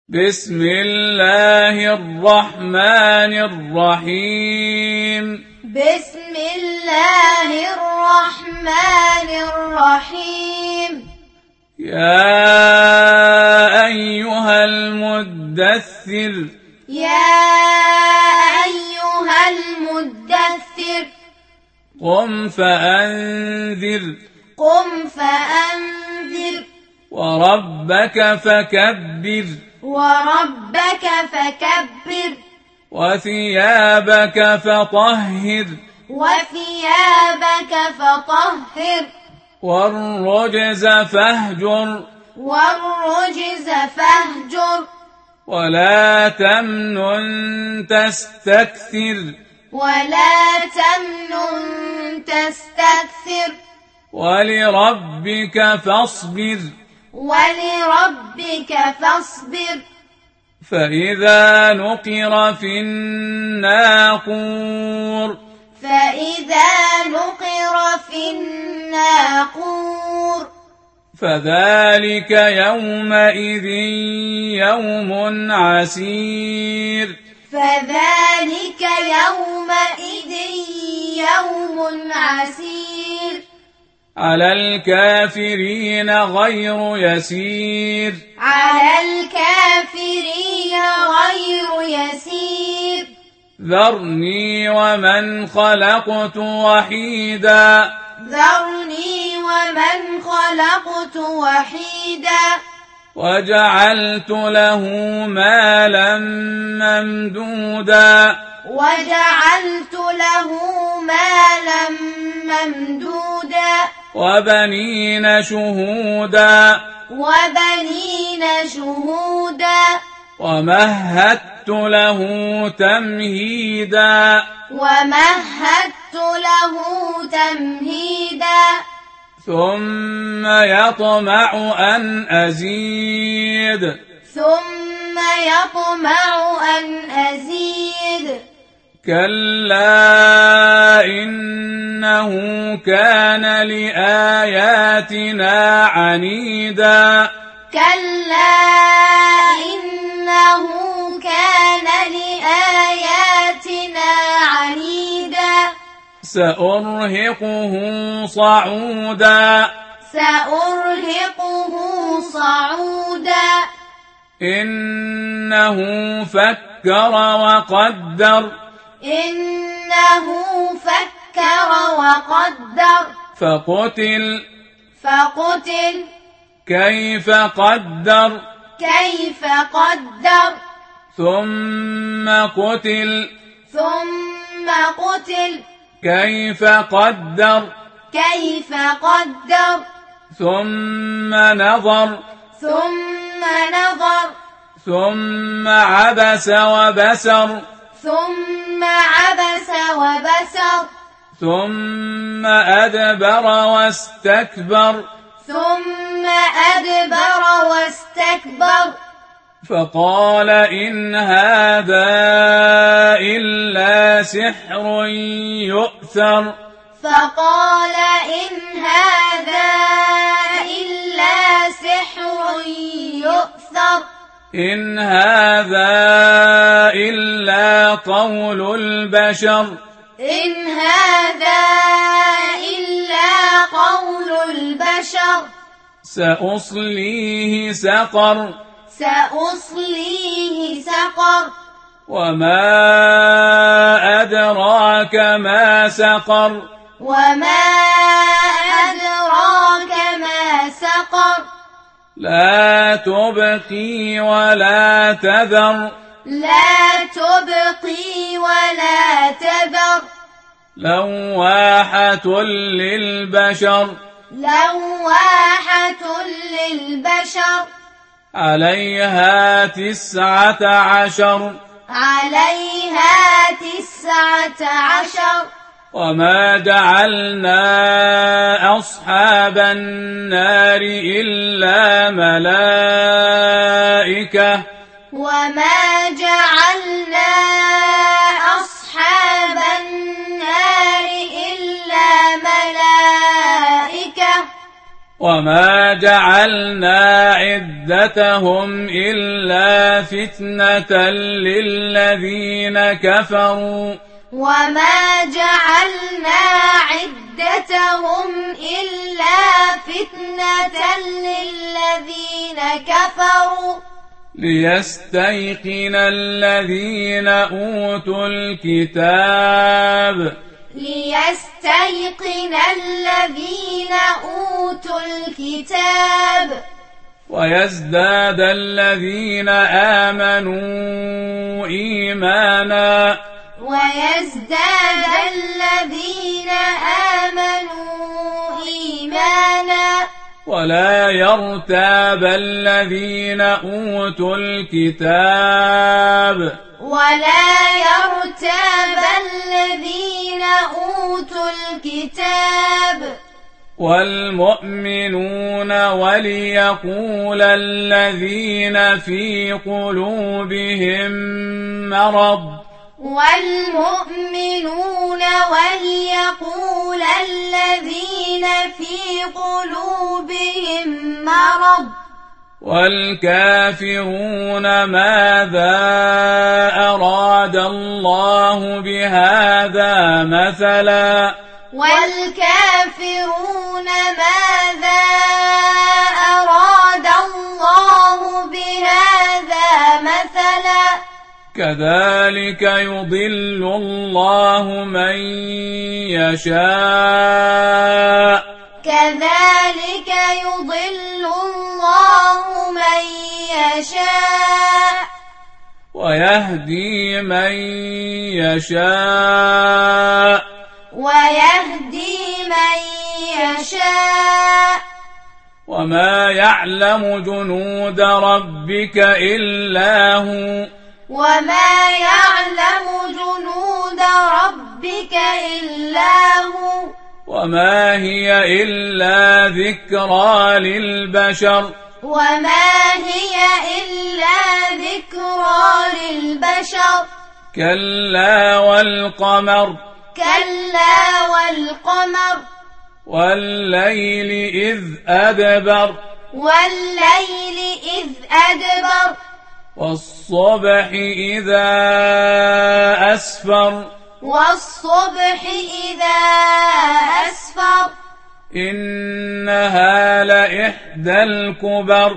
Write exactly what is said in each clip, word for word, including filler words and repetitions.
بسم الله الرحمن الرحيم بسم الله الرحمن الرحيم يا أيها المدثر يا أيها المدثر قم فأنذر قم فأنذر وربك فكبر وربك فكبر وثيابك فطهر وثيابك فطهر والرجز فاهجر والرجز فاهجر ولا تمنن تستكثر ولا تمنن تستكثر ولربك فاصبر ولربك فاصبر فإذا نقر في الناقور فإذا نقر في الناقور فذلك يومئذ يوم عسير فذلك يومئذ يوم عسير على الكافرين غير يسير على الكافرين غير يسير ذرني ومن خلقت وحيدا ذرني ومن خلقت وحيدا وجعلت له مالا ممدودا وجعلت له مالا ممدودا وبنين شهودا وبنين شهودا ومهدت له تمهيدا ومهدت له تمهيدا ثم يطمع أن أزيد ثم يطمع أن أزيد كلا إنه كان لآياتنا عنيدا كلا إنه كان لآياتنا عنيدا سأرهقه صعودا سأرهقه صعودا إنه فكر وقدر إنه فكر وقدر فقتل فقتل كيف قدر كيف قدر ثم قتل ثم قتل كيف قدر كيف قدر ثم نظر ثم نظر ثم عبس وبسر ثم عبس وبسر ثم أدبر واستكبر ثم أدبر واستكبر فقال إن هذا إلا سحر يؤثر فقال إن هذا إلا سحر يؤثر إن هذا إلا قول البشر إن هذا إلا قول البشر سأصليه سقر سأصليه سقر وما أدراك ما سقر وما أدراك ما سقر لا تبقي ولا تذر لا تبقي ولا تذر لواحة للبشر لواحة للبشر عليها تسعة عشر عليها تسعة عشر وما جعلنا أصحاب النار إلا ملائكة وما جعلنا أصحاب النار إلا ملائكة وما جعلنا عدتهم إلا فتنة للذين كفروا وما جعلنا عدتهم إلا فتنة للذين كفروا ليستيقن الذين أوتوا الكتاب ليستيقن الذين أوتوا الكتاب ويزداد الذين آمنوا إيمانا ويزداد الذين آمنوا إيمانا ولا يرتاب الذين أوتوا الكتاب ولا يرتاب الذين أوتوا الكتاب والمؤمنون وليقول الذين في قلوبهم مرض والمؤمنون وليقول الذين في قلوبهم مرض والكافرون ماذا أراد الله بهذا مثلا والكافرون ماذا أراد الله بهذا مثلا كذلك يضل الله من يشاء كذلك يضل الله من يشاء ويهدي من يشاء ويهدي من يشاء وما يعلم جنود ربك إلا هو وما يعلم جنود ربك إلا هو وما هي إلا ذكرى للبشر وما هي إلا ذكرى للبشر كلا والقمر كلا والقمر والليل إذ أدبر والليل إذ أدبر والصبح إذا أسفر والصبح إذا أسفر إنها لإحدى الكبر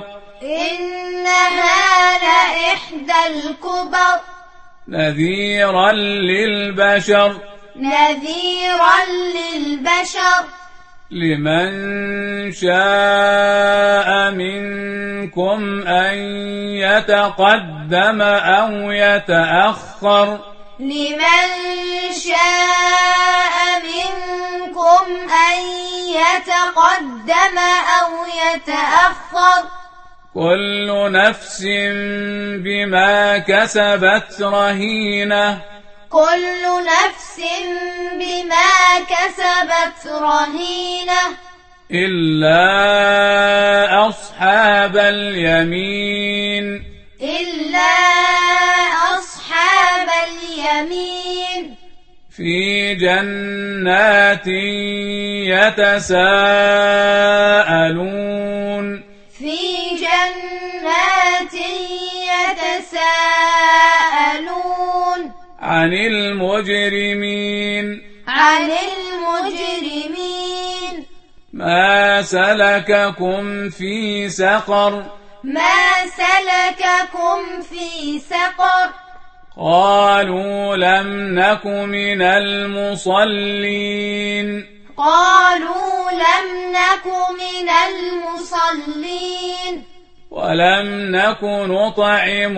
إنها لإحدى الكبر نذيرا للبشر نذيرا للبشر لمن شاء منكم أن يتقدم أو يتأخر لمن شاء منكم أن يتقدم أو يتأخر كل نفس بما كسبت رهينة كل نفس بما كسبت رهينة إلا أصحاب اليمين إلا أصحاب اليمين في جنات يتساءلون في جنات يتساءلون عن المجرمين عن المجرمين ما سلككم في سقر ما سلككم في سقر قالوا لم نك من المصلين قالوا لم نك من المصلين ولم نك نطعم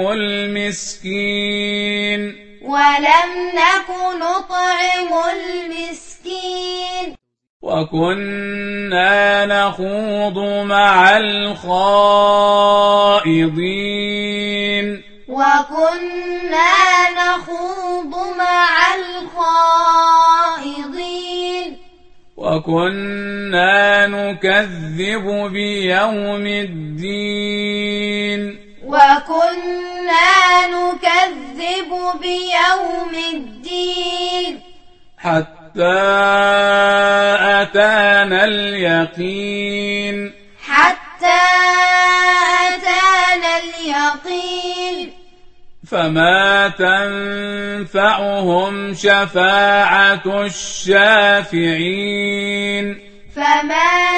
المسكين ولم نك نطعم المسكين وكنا نخوض مع الخائضين وكنا نخوض مع الخائضين وكنا نكذب بيوم الدين وكنا نكذب بيوم الدين حتى حتى أتانا اليقين حتى أتانا اليقين فما تنفعهم شفاعة الشافعين فما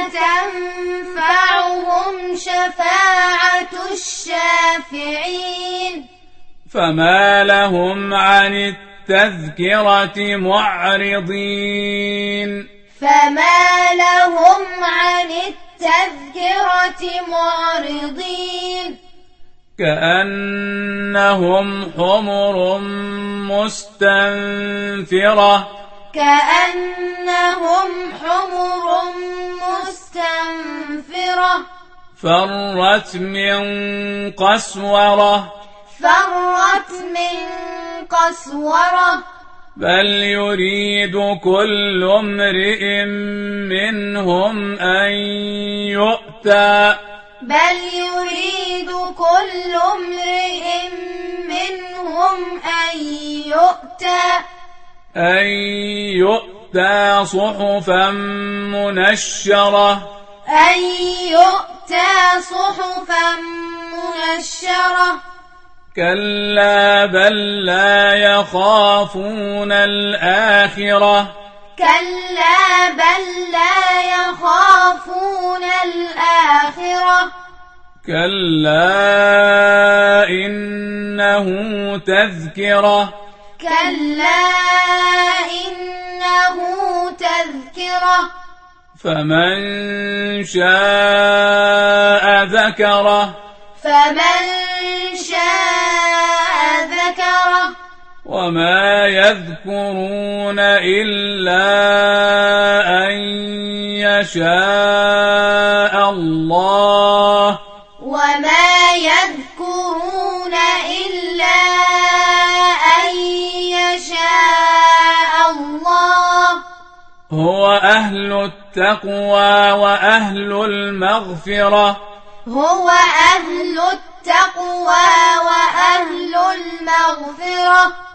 تنفعهم شفاعة الشافعين فما لهم عن التذكرة معرضين فما لهم عن التذكرة معرضين كأنهم حمر مستنفرة كأنهم حمر مستنفرة فرت من قسورة فرت من قسورة بل يريد كل امرئ منهم أن يؤتى بل يريد كل امرئ منهم أن يؤتى أن يؤتى صحفا منشرة أن يؤتى صحفا منشرة كلا بل لا يخافون الآخرة كلا بل لا يخافون الآخرة كلا إنه تذكرة كلا إنه تذكرة فمن شاء ذكره فمن شاء ذكره وما يذكرون إلا أن يشاء الله وما يذكرون إلا أن يشاء الله هو أهل التقوى وأهل المغفرة هو أهل التقوى وأهل المغفرة